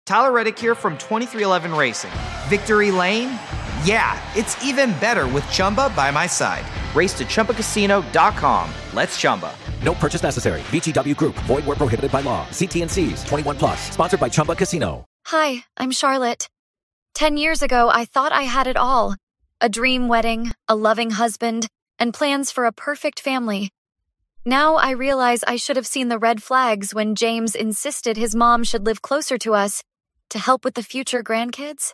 Tyler Reddick here from 2311 Racing. Victory Lane? Yeah, it's even better with Chumba by my side. Race to ChumbaCasino.com. Let's Chumba. No purchase necessary. VGW Group. Void where prohibited by law. See T&Cs. 21 plus. Sponsored by Chumba Casino. Hi, I'm Charlotte. 10 years ago, I thought I had it all. A dream wedding, a loving husband, and plans for a perfect family. Now I realize I should have seen the red flags when James insisted his mom should live closer to us to help with the future grandkids.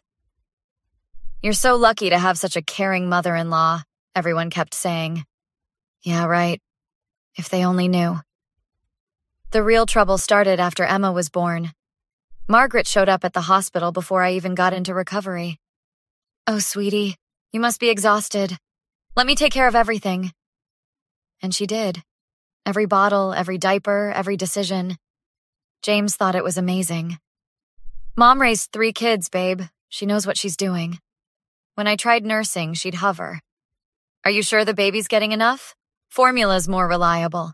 You're so lucky to have such a caring mother-in-law, everyone kept saying. Yeah, right. If they only knew. The real trouble started after Emma was born. Margaret showed up at the hospital before I even got into recovery. Oh, sweetie, you must be exhausted. Let me take care of everything. And she did. Every bottle, every diaper, every decision. James thought it was amazing. Mom raised 3 kids, babe. She knows what she's doing. When I tried nursing, she'd hover. Are you sure the baby's getting enough? Formula's more reliable.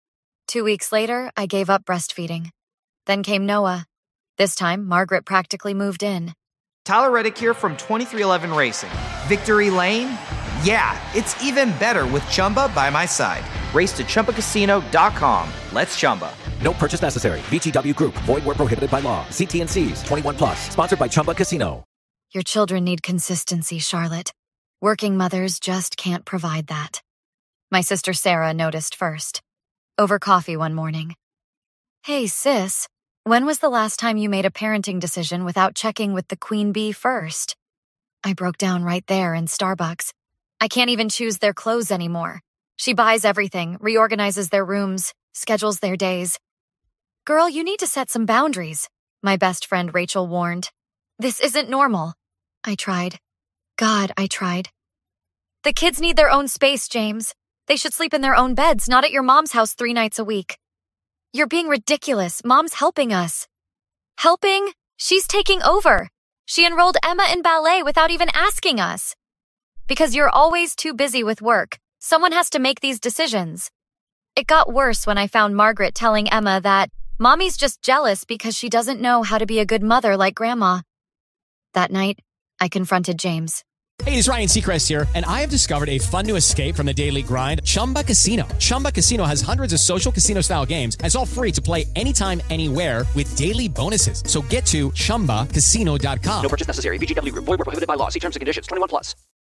2 weeks later, I gave up breastfeeding. Then came Noah. This time, Margaret practically moved in. Tyler Reddick here from 2311 Racing. Victory Lane? Yeah, it's even better with Chumba by my side. Race to ChumbaCasino.com. Let's Chumba. No purchase necessary. VGW Group. Void where prohibited by law. See T&Cs. 21 plus. Sponsored by Chumba Casino. Your children need consistency, Charlotte. Working mothers just can't provide that. My sister Sarah noticed first. Over coffee one morning. Hey, sis, when was the last time you made a parenting decision without checking with the queen bee first? I broke down right there in Starbucks. I can't even choose their clothes anymore. She buys everything, reorganizes their rooms, schedules their days. Girl, you need to set some boundaries, my best friend Rachel warned. This isn't normal. I tried. God, I tried. The kids need their own space, James. They should sleep in their own beds, not at your mom's house 3 nights a week. You're being ridiculous. Mom's helping us. Helping? She's taking over. She enrolled Emma in ballet without even asking us. Because you're always too busy with work. Someone has to make these decisions. It got worse when I found Margaret telling Emma that Mommy's just jealous because she doesn't know how to be a good mother like Grandma. That night, I confronted James. Hey, it's Ryan Seacrest here, and I have discovered a fun new escape from the daily grind, Chumba Casino. Chumba Casino has hundreds of social casino-style games, and it's all free to play anytime, anywhere with daily bonuses. So get to ChumbaCasino.com. No purchase necessary. VGW Group. Void where prohibited by law. See terms and conditions. 21 plus.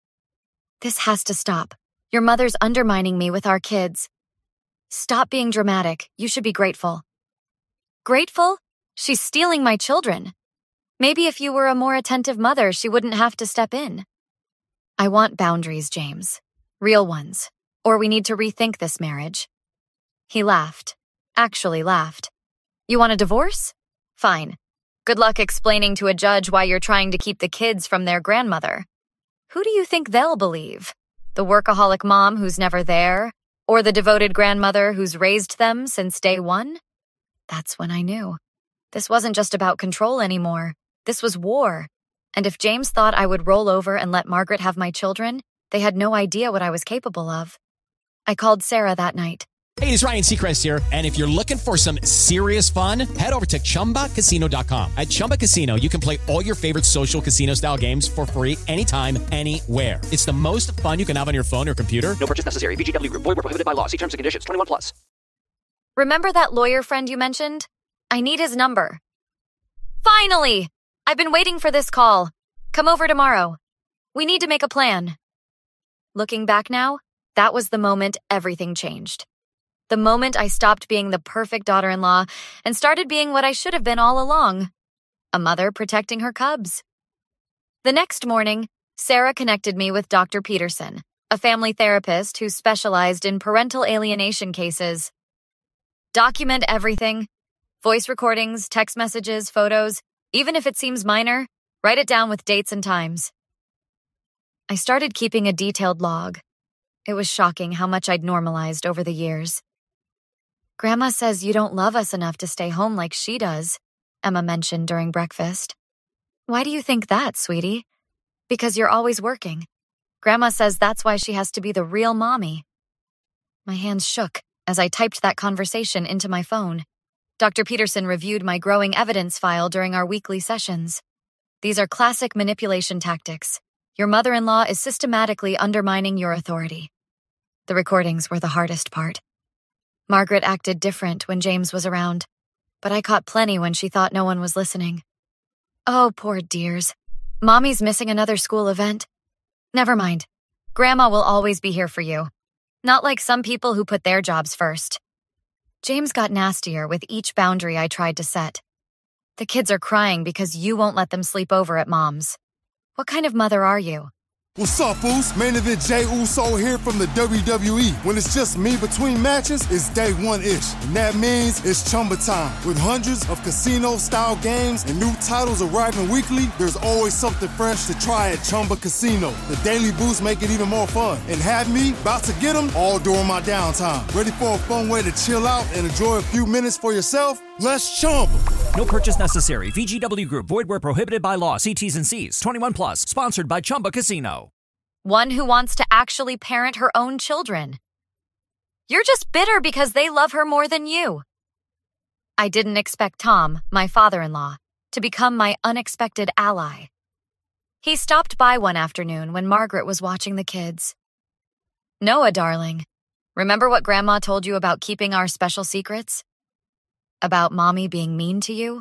This has to stop. Your mother's undermining me with our kids. Stop being dramatic. You should be grateful. Grateful? She's stealing my children. Maybe if you were a more attentive mother, she wouldn't have to step in. I want boundaries, James. Real ones. Or we need to rethink this marriage. He laughed. Actually laughed. You want a divorce? Fine. Good luck explaining to a judge why you're trying to keep the kids from their grandmother. Who do you think they'll believe? The workaholic mom who's never there? Or the devoted grandmother who's raised them since day one? That's when I knew. This wasn't just about control anymore. This was war. And if James thought I would roll over and let Margaret have my children, they had no idea what I was capable of. I called Sarah that night. Hey, it's Ryan Seacrest here, and if you're looking for some serious fun, head over to ChumbaCasino.com. At Chumba Casino, you can play all your favorite social casino-style games for free anytime, anywhere. It's the most fun you can have on your phone or computer. No purchase necessary. VGW Group. Void where prohibited by law. See terms and conditions. 21 plus. Remember that lawyer friend you mentioned? I need his number. Finally! I've been waiting for this call. Come over tomorrow. We need to make a plan. Looking back now, that was the moment everything changed. The moment I stopped being the perfect daughter-in-law and started being what I should have been all along. A mother protecting her cubs. The next morning, Sarah connected me with Dr. Peterson, a family therapist who specialized in parental alienation cases. Document everything. Voice recordings, text messages, photos. Even if it seems minor, write it down with dates and times. I started keeping a detailed log. It was shocking how much I'd normalized over the years. Grandma says you don't love us enough to stay home like she does, Emma mentioned during breakfast. Why do you think that, sweetie? Because you're always working. Grandma says that's why she has to be the real mommy. My hands shook as I typed that conversation into my phone. Dr. Peterson reviewed my growing evidence file during our weekly sessions. These are classic manipulation tactics. Your mother-in-law is systematically undermining your authority. The recordings were the hardest part. Margaret acted different when James was around, but I caught plenty when she thought no one was listening. Oh, poor dears. Mommy's missing another school event. Never mind. Grandma will always be here for you. Not like some people who put their jobs first. James got nastier with each boundary I tried to set. The kids are crying because you won't let them sleep over at Mom's. What kind of mother are you? What's up, Foos? Main event Jey Uso here from the WWE. When it's just me between matches, it's day one-ish. And that means it's Chumba time. With hundreds of casino-style games and new titles arriving weekly, there's always something fresh to try at Chumba Casino. The daily boosts make it even more fun. And have me about to get them all during my downtime. Ready for a fun way to chill out and enjoy a few minutes for yourself? Let's Chumba. No purchase necessary. VGW Group. Void where prohibited by law. See T's and C's. 21 plus. Sponsored by Chumba Casino. One who wants to actually parent her own children. You're just bitter because they love her more than you. I didn't expect Tom, my father-in-law, to become my unexpected ally. He stopped by one afternoon when Margaret was watching the kids. Noah, darling, remember what Grandma told you about keeping our special secrets? About Mommy being mean to you?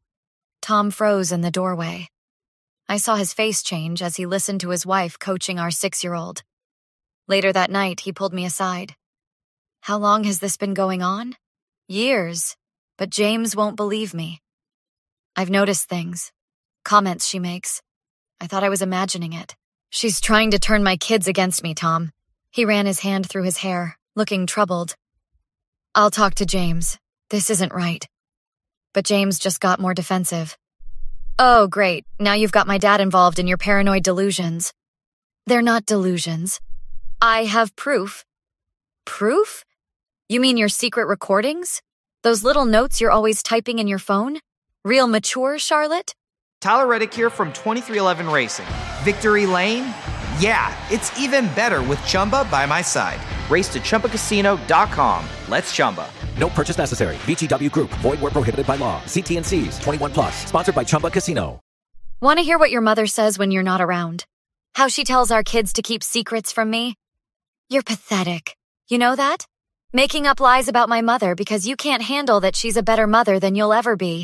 Tom froze in the doorway. I saw his face change as he listened to his wife coaching our 6-year-old. Later that night, he pulled me aside. How long has this been going on? Years, but James won't believe me. I've noticed things, comments she makes. I thought I was imagining it. She's trying to turn my kids against me, Tom. He ran his hand through his hair, looking troubled. I'll talk to James. This isn't right. But James just got more defensive. Oh, great. Now you've got my dad involved in your paranoid delusions. They're not delusions. I have proof. Proof? You mean your secret recordings? Those little notes you're always typing in your phone? Real mature, Charlotte? Tyler Reddick here from 2311 Racing. Victory Lane? Yeah, it's even better with Chumba by my side. Race to ChumbaCasino.com. Let's Chumba. No purchase necessary. VGW Group. Void where prohibited by law. See T's and C's. 21 plus. Sponsored by Chumba Casino. Want to hear what your mother says when you're not around? How she tells our kids to keep secrets from me? You're pathetic. You know that? Making up lies about my mother because you can't handle that she's a better mother than you'll ever be.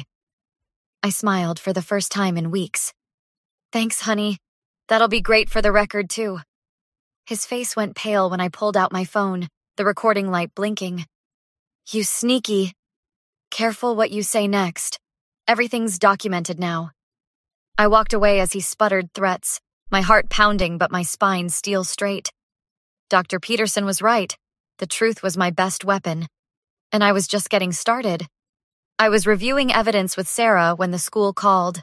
I smiled for the first time in weeks. Thanks, honey. That'll be great for the record, too. His face went pale when I pulled out my phone, the recording light blinking. You sneaky. Careful what you say next. Everything's documented now. I walked away as he sputtered threats, my heart pounding but my spine steel straight. Dr. Peterson was right. The truth was my best weapon. And I was just getting started. I was reviewing evidence with Sarah when the school called.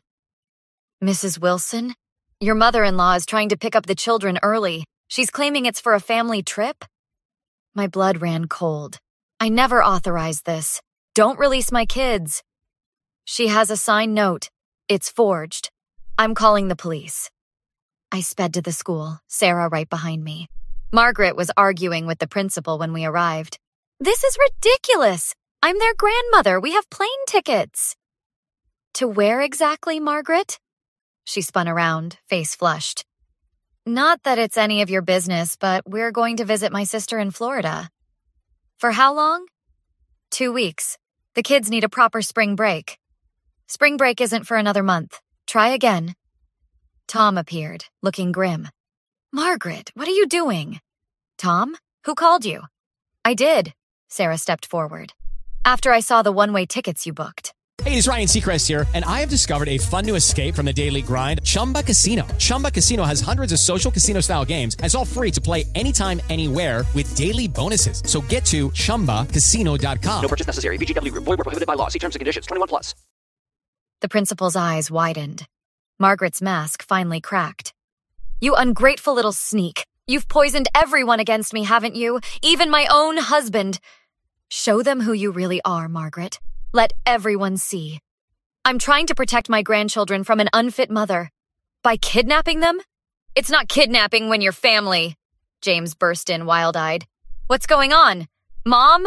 Mrs. Wilson? Your mother-in-law is trying to pick up the children early. She's claiming it's for a family trip? My blood ran cold. I never authorized this. Don't release my kids. She has a signed note. It's forged. I'm calling the police. I sped to the school, Sarah right behind me. Margaret was arguing with the principal when we arrived. This is ridiculous. I'm their grandmother. We have plane tickets. To where exactly, Margaret? She spun around, face flushed. Not that it's any of your business, but we're going to visit my sister in Florida. For how long? 2 weeks. The kids need a proper spring break. Spring break isn't for another month. Try again. Tom appeared, looking grim. Margaret, what are you doing? Tom? Who called you? I did. Sarah stepped forward. After I saw the one-way tickets you booked. Hey, it's Ryan Seacrest here, and I have discovered a fun new escape from the daily grind, Chumba Casino. Chumba Casino has hundreds of social casino-style games, and it's all free to play anytime, anywhere with daily bonuses. So get to ChumbaCasino.com. No purchase necessary. VGW Group. Void where prohibited by law. See terms and conditions. 21 plus. The principal's eyes widened. Margaret's mask finally cracked. You ungrateful little sneak. You've poisoned everyone against me, haven't you? Even my own husband. Show them who you really are, Margaret. Let everyone see. I'm trying to protect my grandchildren from an unfit mother. By kidnapping them? It's not kidnapping when you're family. James burst in wild-eyed. What's going on? Mom?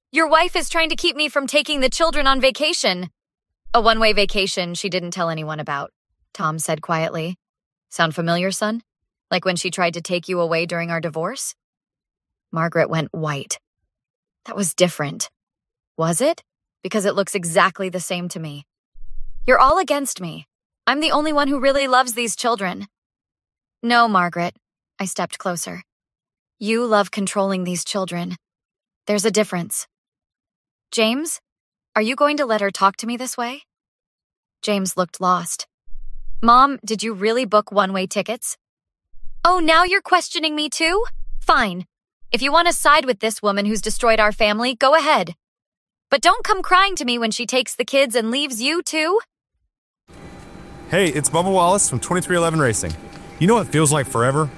Your wife is trying to keep me from taking the children on vacation. A one-way vacation she didn't tell anyone about, Tom said quietly. Sound familiar, son? Like when she tried to take you away during our divorce? Margaret went white. That was different. Was it? Because it looks exactly the same to me. You're all against me. I'm the only one who really loves these children. No, Margaret. I stepped closer. You love controlling these children. There's a difference. James, are you going to let her talk to me this way? James looked lost. Mom, did you really book one-way tickets? Oh, now you're questioning me too? Fine. If you want to side with this woman who's destroyed our family, go ahead. But don't come crying to me when she takes the kids and leaves you too. Hey, it's Bubba Wallace from 2311 Racing. You know what feels like forever?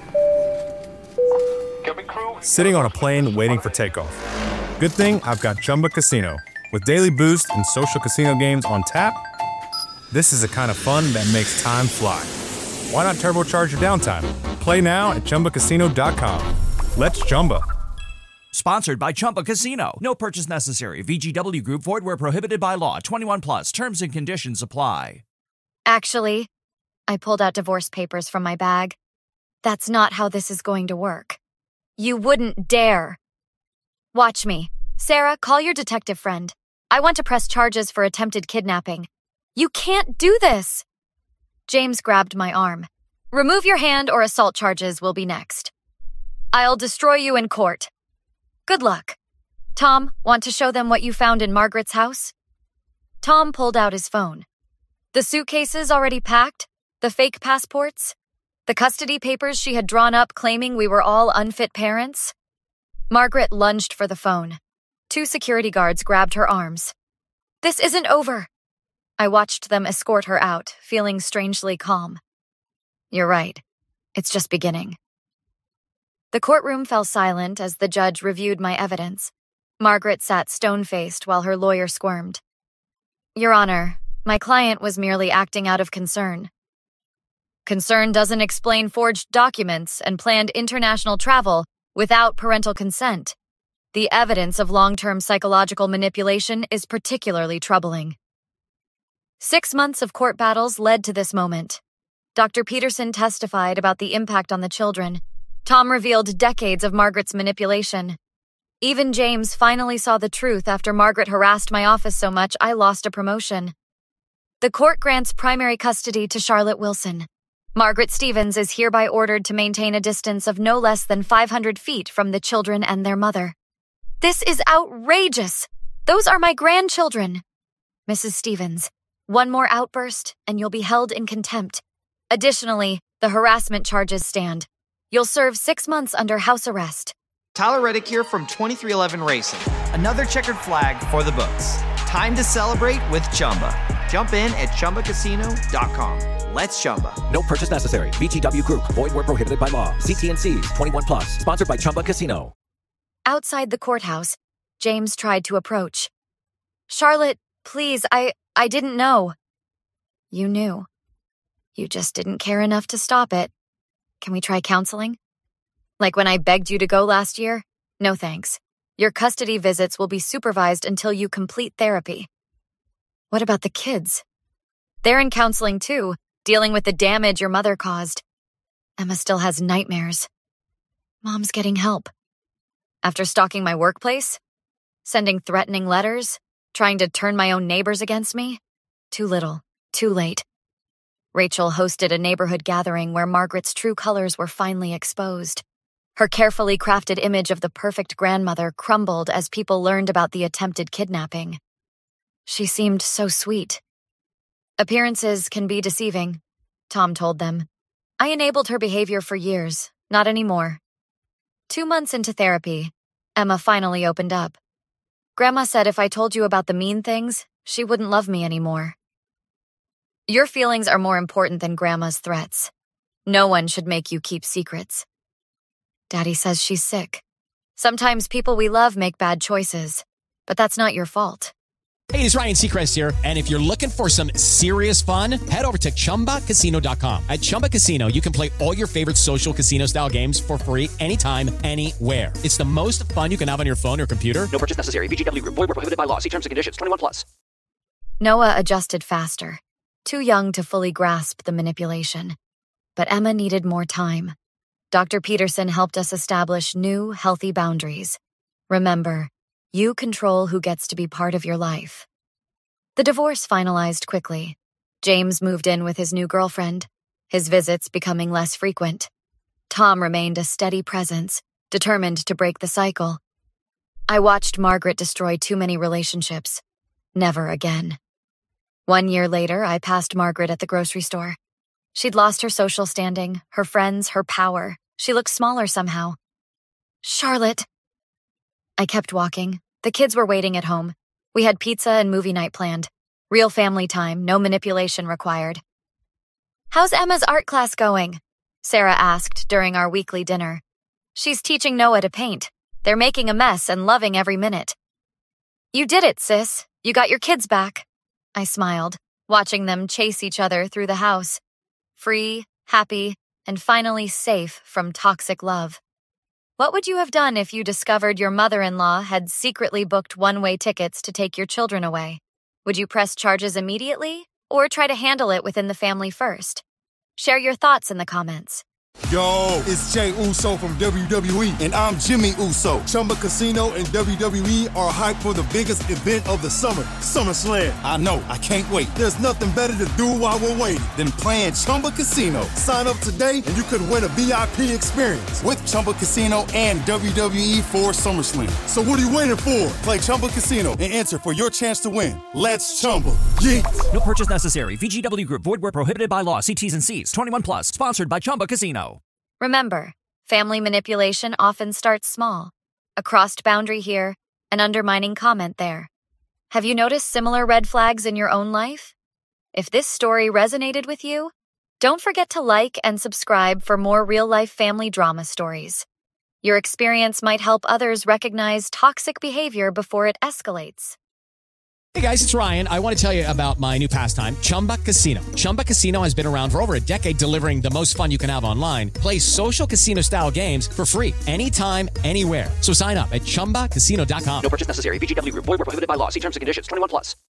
Sitting on a plane waiting for takeoff. Good thing I've got Chumba Casino. With daily boost and social casino games on tap, this is the kind of fun that makes time fly. Why not turbocharge your downtime? Play now at ChumbaCasino.com. Let's Chumba. Sponsored by Chumba Casino. No purchase necessary. VGW Group. Void where prohibited by law. 21 plus. Terms and conditions apply. Actually, I pulled out divorce papers from my bag. That's not how this is going to work. You wouldn't dare. Watch me. Sarah, call your detective friend. I want to press charges for attempted kidnapping. You can't do this. James grabbed my arm. Remove your hand or assault charges will be next. I'll destroy you in court. Good luck. Tom, want to show them what you found in Margaret's house? Tom pulled out his phone. The suitcases already packed? The fake passports? The custody papers she had drawn up claiming we were all unfit parents? Margaret lunged for the phone. 2 security guards grabbed her arms. This isn't over. I watched them escort her out, feeling strangely calm. You're right. It's just beginning. The courtroom fell silent as the judge reviewed my evidence. Margaret sat stone-faced while her lawyer squirmed. Your Honor, my client was merely acting out of concern. Concern doesn't explain forged documents and planned international travel without parental consent. The evidence of long-term psychological manipulation is particularly troubling. 6 months of court battles led to this moment. Dr. Peterson testified about the impact on the children. Tom revealed decades of Margaret's manipulation. Even James finally saw the truth after Margaret harassed my office so much I lost a promotion. The court grants primary custody to Charlotte Wilson. Margaret Stevens is hereby ordered to maintain a distance of no less than 500 feet from the children and their mother. This is outrageous! Those are my grandchildren! Mrs. Stevens, one more outburst and you'll be held in contempt. Additionally, the harassment charges stand. You'll serve 6 months under house arrest. Tyler Reddick here from 2311 Racing. Another checkered flag for the books. Time to celebrate with Chumba. Jump in at ChumbaCasino.com. Let's Chumba. No purchase necessary. VGW Group. Void where prohibited by law. See T&Cs. 21 plus. Sponsored by Chumba Casino. Outside the courthouse, James tried to approach. Charlotte, please, I didn't know. You knew. You just didn't care enough to stop it. Can we try counseling? Like when I begged you to go last year? No thanks. Your custody visits will be supervised until you complete therapy. What about the kids? They're in counseling too, dealing with the damage your mother caused. Emma still has nightmares. Mom's getting help. After stalking my workplace? Sending threatening letters? Trying to turn my own neighbors against me? Too little, too late. Rachel hosted a neighborhood gathering where Margaret's true colors were finally exposed. Her carefully crafted image of the perfect grandmother crumbled as people learned about the attempted kidnapping. She seemed so sweet. Appearances can be deceiving, Tom told them. I enabled her behavior for years, not anymore. 2 months into therapy, Emma finally opened up. Grandma said if I told you about the mean things, she wouldn't love me anymore. Your feelings are more important than Grandma's threats. No one should make you keep secrets. Daddy says she's sick. Sometimes people we love make bad choices, but that's not your fault. Hey, it's Ryan Seacrest here, and if you're looking for some serious fun, head over to ChumbaCasino.com. At Chumba Casino, you can play all your favorite social casino-style games for free anytime, anywhere. It's the most fun you can have on your phone or computer. No purchase necessary. VGW Group. Void where prohibited by law. See terms and conditions. 21+. Noah adjusted faster, too young to fully grasp the manipulation. But Emma needed more time. Dr. Peterson helped us establish new, healthy boundaries. Remember, you control who gets to be part of your life. The divorce finalized quickly. James moved in with his new girlfriend, his visits becoming less frequent. Tom remained a steady presence, determined to break the cycle. I watched Margaret destroy too many relationships. Never again. 1 year later, I passed Margaret at the grocery store. She'd lost her social standing, her friends, her power. She looked smaller somehow. Charlotte. I kept walking. The kids were waiting at home. We had pizza and movie night planned. Real family time, no manipulation required. "How's Emma's art class going?" Sarah asked during our weekly dinner. "She's teaching Noah to paint. They're making a mess and loving every minute." "You did it, sis. You got your kids back." I smiled, watching them chase each other through the house. Free, happy, and finally safe from toxic love. What would you have done if you discovered your mother-in-law had secretly booked one-way tickets to take your children away? Would you press charges immediately, or try to handle it within the family first? Share your thoughts in the comments. Yo, it's Jay Uso from WWE, and I'm Jimmy Uso. Chumba Casino and WWE are hyped for the biggest event of the summer, SummerSlam. I know, I can't wait. There's nothing better to do while we're waiting than playing Chumba Casino. Sign up today and you could win a VIP experience with Chumba Casino and WWE for SummerSlam. So what are you waiting for? Play Chumba Casino and enter for your chance to win. Let's Chumba. Yeah. No purchase necessary. VGW Group. Void where prohibited by law. See T's and C's. 21+. Sponsored by Chumba Casino. Remember, family manipulation often starts small. A crossed boundary here, an undermining comment there. Have you noticed similar red flags in your own life? If this story resonated with you, don't forget to like and subscribe for more real-life family drama stories. Your experience might help others recognize toxic behavior before it escalates. Hey guys, it's Ryan. I want to tell you about my new pastime, Chumba Casino. Chumba Casino has been around for over a decade, delivering the most fun you can have online. Play social casino-style games for free anytime, anywhere. So sign up at ChumbaCasino.com. No purchase necessary. VGW Group. Void where prohibited by law. See terms and conditions. 21+.